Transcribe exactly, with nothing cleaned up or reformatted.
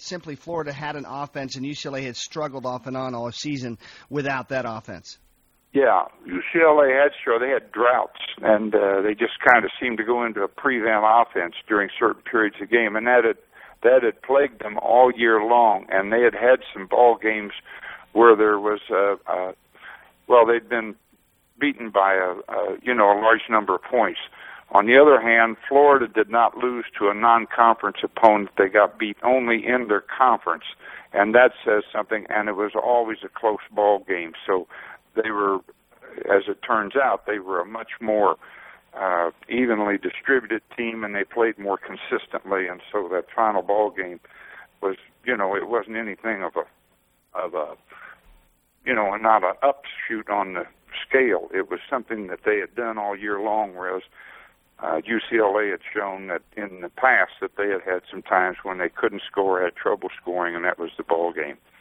simply Florida had an offense and U C L A had struggled off and on all season without that offense? Yeah, U C L A had sure they had droughts, and uh, they just kind of seemed to go into a prevent offense during certain periods of the game, and that had that had plagued them all year long. And they had had some ball games where there was a, a well, they'd been beaten by a, a you know a large number of points. On the other hand, Florida did not lose to a non-conference opponent. They got beat only in their conference, and that says something. And it was always a close ball game. So they were, as it turns out, they were a much more uh, evenly distributed team, and they played more consistently. And so that final ball game was, you know, it wasn't anything of a, of a, you know, not an upshoot on the scale. It was something that they had done all year long, whereas uh, U C L A had shown that in the past that they had had some times when they couldn't score, had trouble scoring, and that was the ball game.